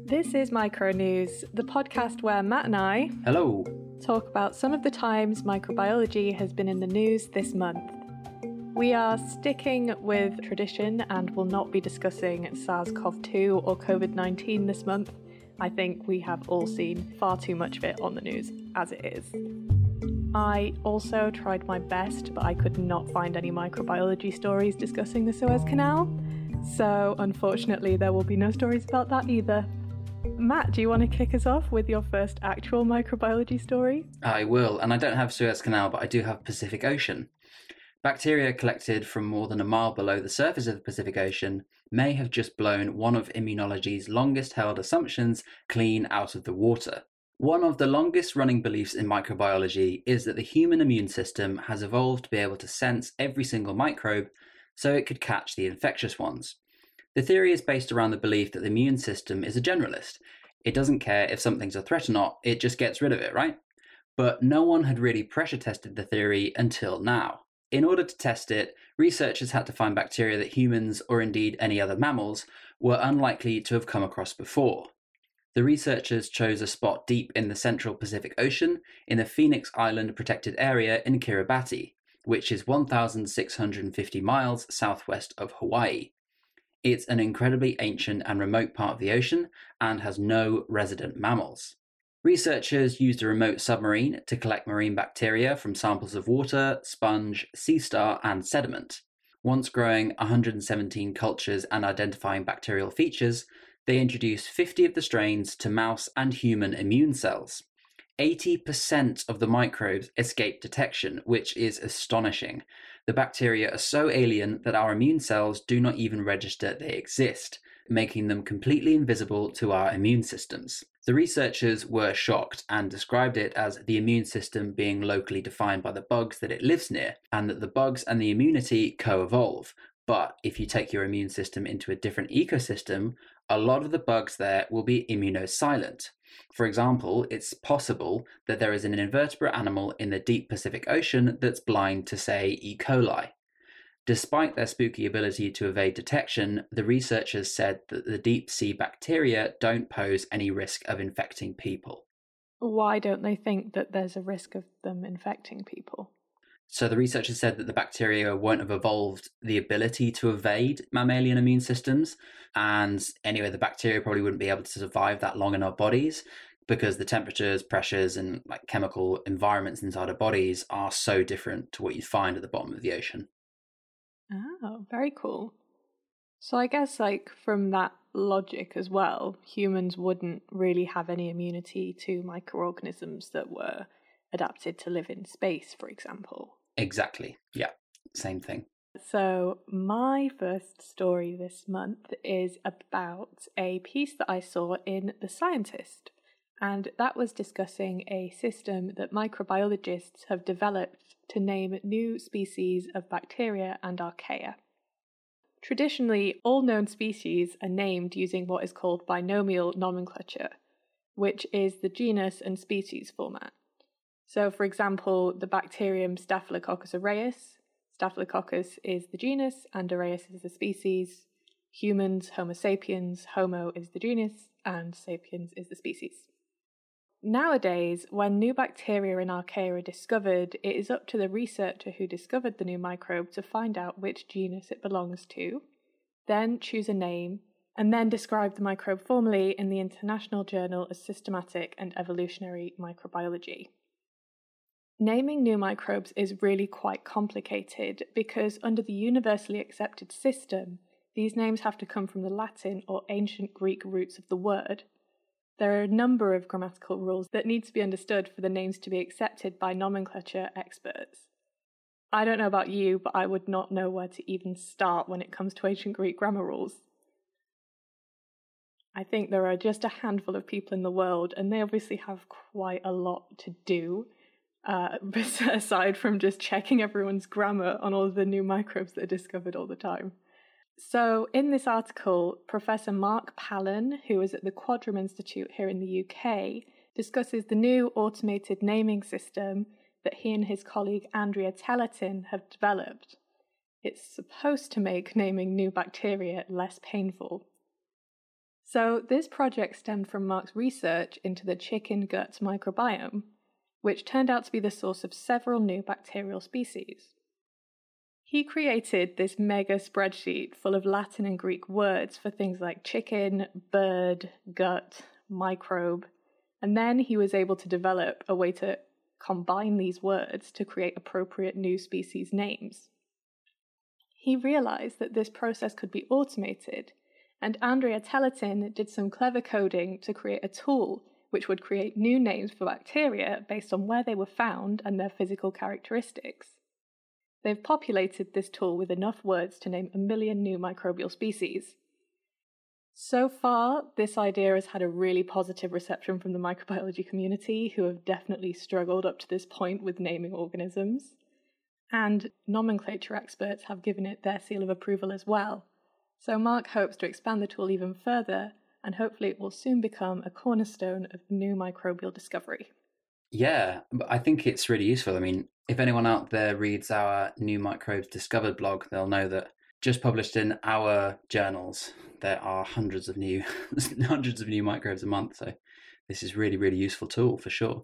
This is Micro News, the podcast where Matt and I Hello. talk about some of the times microbiology has been in the news this month. We are sticking with tradition and will not be discussing SARS-CoV-2 or COVID-19 this month. I think we have all seen far too much of it on the news as it is. I also tried my best, but I could not find any microbiology stories discussing the Suez Canal. So, unfortunately, there will be no stories about that either. Matt, do you want to kick us off with your first actual microbiology story? I will, and I don't have Suez Canal, but I do have Pacific Ocean. Bacteria collected from more than a mile below the surface of the Pacific Ocean may have just blown one of immunology's longest-held assumptions clean out of the water. One of the longest-running beliefs in microbiology is that the human immune system has evolved to be able to sense every single microbe so it could catch the infectious ones. The theory is based around the belief that the immune system is a generalist. It doesn't care if something's a threat or not, it just gets rid of it, right? But no one had really pressure tested the theory until now. In order to test it, researchers had to find bacteria that humans, or indeed any other mammals, were unlikely to have come across before. The researchers chose a spot deep in the central Pacific Ocean in the Phoenix Island protected area in Kiribati, which is 1,650 miles southwest of Hawaii. It's an incredibly ancient and remote part of the ocean and has no resident mammals. Researchers used a remote submarine to collect marine bacteria from samples of water, sponge, sea star, and sediment. Once growing 117 cultures and identifying bacterial features, they introduced 50 of the strains to mouse and human immune cells. 80% of the microbes escape detection, which is astonishing. The bacteria are so alien that our immune cells do not even register they exist, making them completely invisible to our immune systems. The researchers were shocked and described it as the immune system being locally defined by the bugs that it lives near, and that the bugs and the immunity co-evolve. But if you take your immune system into a different ecosystem, a lot of the bugs there will be immunosilent. For example, it's possible that there is an invertebrate animal in the deep Pacific Ocean that's blind to, say, E. coli. Despite their spooky ability to evade detection, the researchers said that the deep sea bacteria don't pose any risk of infecting people. Why don't they think that there's a risk of them infecting people? So the researchers said that the bacteria won't have evolved the ability to evade mammalian immune systems. And anyway, the bacteria probably wouldn't be able to survive that long in our bodies because the temperatures, pressures, and chemical environments inside our bodies are so different to what you'd find at the bottom of the ocean. Oh, very cool. So I guess from that logic as well, humans wouldn't really have any immunity to microorganisms that were adapted to live in space, for example. Exactly. Yeah, same thing. So my first story this month is about a piece that I saw in The Scientist, and that was discussing a system that microbiologists have developed to name new species of bacteria and archaea. Traditionally, all known species are named using what is called binomial nomenclature, which is the genus and species format. So, for example, the bacterium Staphylococcus aureus. Staphylococcus is the genus and aureus is the species. Humans, Homo sapiens, Homo is the genus and sapiens is the species. Nowadays, when new bacteria and archaea are discovered, it is up to the researcher who discovered the new microbe to find out which genus it belongs to, then choose a name, and then describe the microbe formally in the International Journal of Systematic and Evolutionary Microbiology. Naming new microbes is really quite complicated because under the universally accepted system, these names have to come from the Latin or ancient Greek roots of the word. There are a number of grammatical rules that need to be understood for the names to be accepted by nomenclature experts. I don't know about you, but I would not know where to even start when it comes to ancient Greek grammar rules. I think there are just a handful of people in the world, and they obviously have quite a lot to do. Aside from just checking everyone's grammar on all of the new microbes that are discovered all the time. So in this article, Professor Mark Pallen, who is at the Quadram Institute here in the UK, discusses the new automated naming system that he and his colleague Andrea Telletin have developed. It's supposed to make naming new bacteria less painful. So this project stemmed from Mark's research into the chicken gut microbiome, which turned out to be the source of several new bacterial species. He created this mega spreadsheet full of Latin and Greek words for things like chicken, bird, gut, microbe, and then he was able to develop a way to combine these words to create appropriate new species names. He realized that this process could be automated, and Andrea Telletin did some clever coding to create a tool which would create new names for bacteria based on where they were found and their physical characteristics. They've populated this tool with enough words to name 1 million new microbial species. So far, this idea has had a really positive reception from the microbiology community, who have definitely struggled up to this point with naming organisms. And nomenclature experts have given it their seal of approval as well. So Mark hopes to expand the tool even further, and hopefully it will soon become a cornerstone of new microbial discovery. Yeah, but I think it's really useful. I mean, if anyone out there reads our New Microbes Discovered blog, they'll know that just published in our journals, there are hundreds of new microbes a month. So this is really, really useful tool for sure.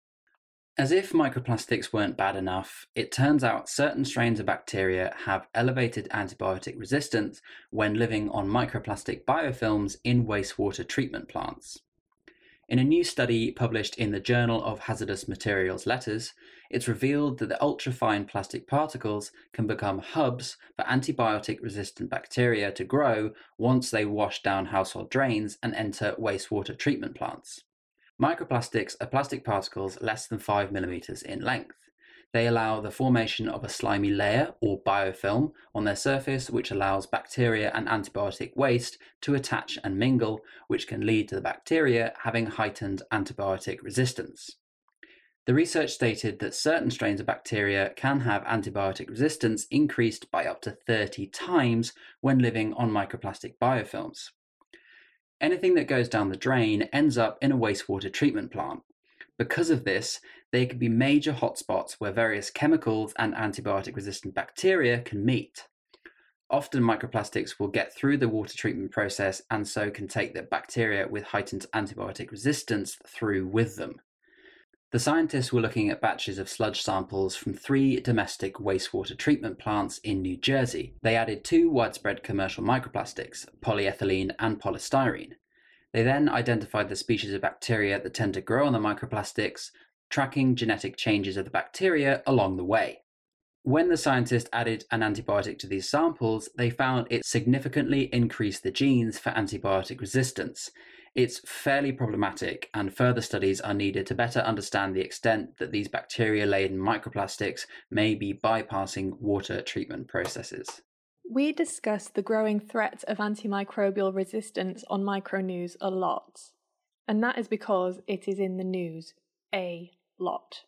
As if microplastics weren't bad enough, it turns out certain strains of bacteria have elevated antibiotic resistance when living on microplastic biofilms in wastewater treatment plants. In a new study published in the Journal of Hazardous Materials Letters, it's revealed that the ultrafine plastic particles can become hubs for antibiotic-resistant bacteria to grow once they wash down household drains and enter wastewater treatment plants. Microplastics are plastic particles less than 5 millimeters in length. They allow the formation of a slimy layer or biofilm on their surface, which allows bacteria and antibiotic waste to attach and mingle, which can lead to the bacteria having heightened antibiotic resistance. The research stated that certain strains of bacteria can have antibiotic resistance increased by up to 30 times when living on microplastic biofilms. Anything that goes down the drain ends up in a wastewater treatment plant. Because of this, they can be major hotspots where various chemicals and antibiotic-resistant bacteria can meet. Often microplastics will get through the water treatment process and so can take the bacteria with heightened antibiotic resistance through with them. The scientists were looking at batches of sludge samples from 3 domestic wastewater treatment plants in New Jersey. They added 2 widespread commercial microplastics, polyethylene and polystyrene. They then identified the species of bacteria that tend to grow on the microplastics, tracking genetic changes of the bacteria along the way. When the scientists added an antibiotic to these samples, they found it significantly increased the genes for antibiotic resistance. It's fairly problematic, and further studies are needed to better understand the extent that these bacteria-laden microplastics may be bypassing water treatment processes. We discuss the growing threat of antimicrobial resistance on Micronews a lot, and that is because it is in the news a lot.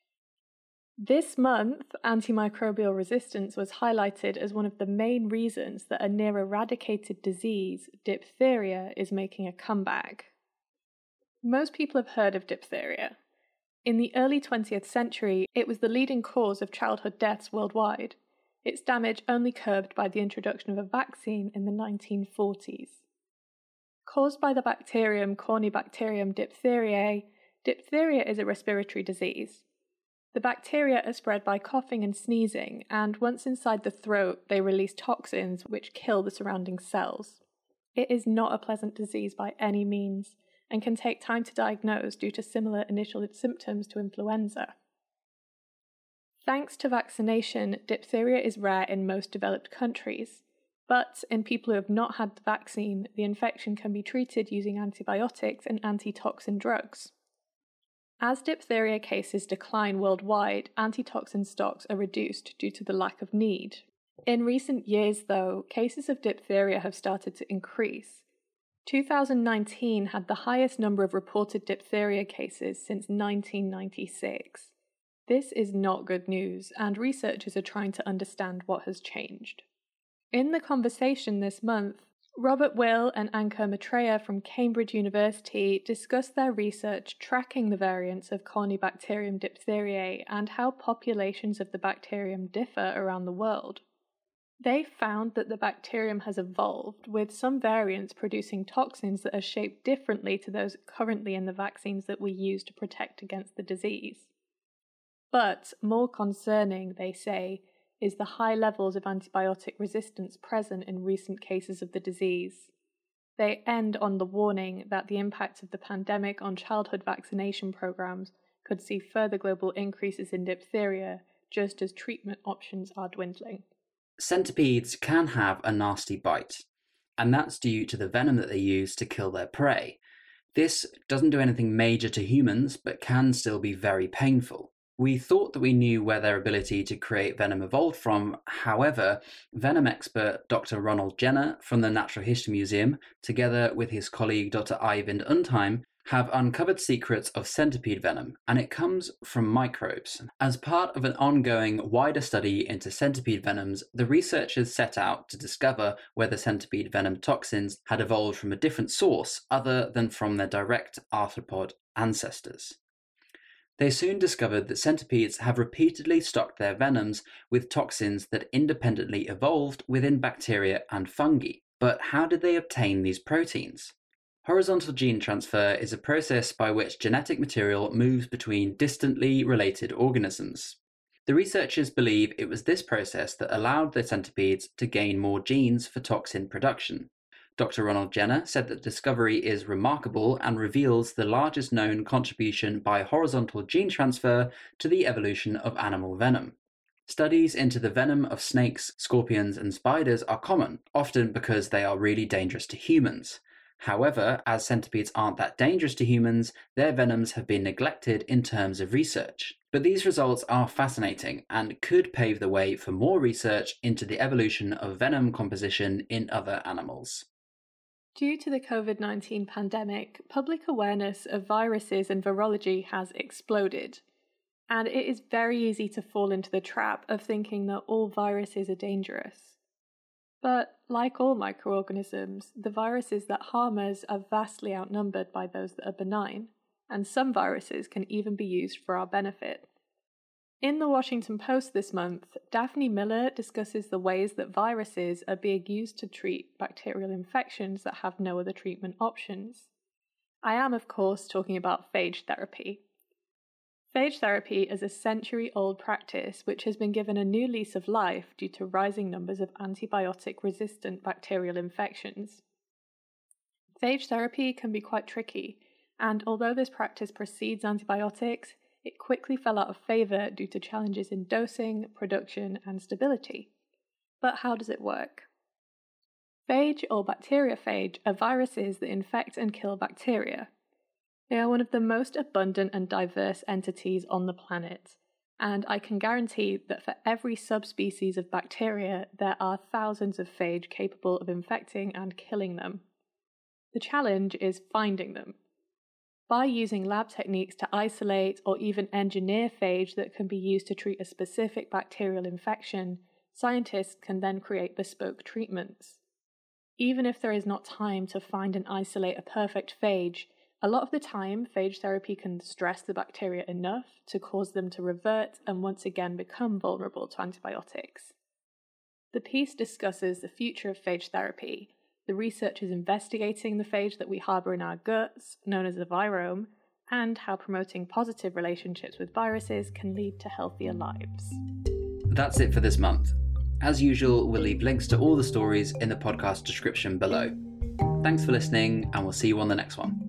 This month, antimicrobial resistance was highlighted as one of the main reasons that a near-eradicated disease, diphtheria, is making a comeback. Most people have heard of diphtheria. In the early 20th century, it was the leading cause of childhood deaths worldwide, its damage only curbed by the introduction of a vaccine in the 1940s. Caused by the bacterium Corynebacterium diphtheriae, diphtheria is a respiratory disease. The bacteria are spread by coughing and sneezing, and once inside the throat, they release toxins which kill the surrounding cells. It is not a pleasant disease by any means, and can take time to diagnose due to similar initial symptoms to influenza. Thanks to vaccination, diphtheria is rare in most developed countries, but in people who have not had the vaccine, the infection can be treated using antibiotics and antitoxin drugs. As diphtheria cases decline worldwide, antitoxin stocks are reduced due to the lack of need. In recent years, though, cases of diphtheria have started to increase. 2019 had the highest number of reported diphtheria cases since 1996. This is not good news, and researchers are trying to understand what has changed. In the conversation this month, Robert Will and Ankur Maitreya from Cambridge University discussed their research tracking the variants of Corynebacterium diphtheriae and how populations of the bacterium differ around the world. They found that the bacterium has evolved, with some variants producing toxins that are shaped differently to those currently in the vaccines that we use to protect against the disease. But more concerning, they say, is the high levels of antibiotic resistance present in recent cases of the disease. They end on the warning that the impact of the pandemic on childhood vaccination programs could see further global increases in diphtheria, just as treatment options are dwindling. Centipedes can have a nasty bite, and that's due to the venom that they use to kill their prey. This doesn't do anything major to humans, but can still be very painful. We thought that we knew where their ability to create venom evolved from. However, venom expert Dr. Ronald Jenner from the Natural History Museum, together with his colleague Dr. Eivind Undheim, have uncovered secrets of centipede venom, and it comes from microbes. As part of an ongoing, wider study into centipede venoms, the researchers set out to discover whether centipede venom toxins had evolved from a different source other than from their direct arthropod ancestors. They soon discovered that centipedes have repeatedly stocked their venoms with toxins that independently evolved within bacteria and fungi. But how did they obtain these proteins? Horizontal gene transfer is a process by which genetic material moves between distantly related organisms. The researchers believe it was this process that allowed the centipedes to gain more genes for toxin production. Dr. Ronald Jenner said that the discovery is remarkable and reveals the largest known contribution by horizontal gene transfer to the evolution of animal venom. Studies into the venom of snakes, scorpions, and spiders are common, often because they are really dangerous to humans. However, as centipedes aren't that dangerous to humans, their venoms have been neglected in terms of research. But these results are fascinating and could pave the way for more research into the evolution of venom composition in other animals. Due to the COVID-19 pandemic, public awareness of viruses and virology has exploded, and it is very easy to fall into the trap of thinking that all viruses are dangerous. But like all microorganisms, the viruses that harm us are vastly outnumbered by those that are benign, and some viruses can even be used for our benefit. In the Washington Post this month, Daphne Miller discusses the ways that viruses are being used to treat bacterial infections that have no other treatment options. I am, of course, talking about phage therapy. Phage therapy is a century-old practice which has been given a new lease of life due to rising numbers of antibiotic-resistant bacterial infections. Phage therapy can be quite tricky, and although this practice precedes antibiotics, it quickly fell out of favour due to challenges in dosing, production, and stability. But how does it work? Phage or bacteriophage are viruses that infect and kill bacteria. They are one of the most abundant and diverse entities on the planet, and I can guarantee that for every subspecies of bacteria, there are thousands of phage capable of infecting and killing them. The challenge is finding them. By using lab techniques to isolate or even engineer phage that can be used to treat a specific bacterial infection, scientists can then create bespoke treatments. Even if there is not time to find and isolate a perfect phage, a lot of the time phage therapy can stress the bacteria enough to cause them to revert and once again become vulnerable to antibiotics. The piece discusses the future of phage therapy, the researchers investigating the phage that we harbour in our guts, known as the virome, and how promoting positive relationships with viruses can lead to healthier lives. That's it for this month. As usual, we'll leave links to all the stories in the podcast description below. Thanks for listening, and we'll see you on the next one.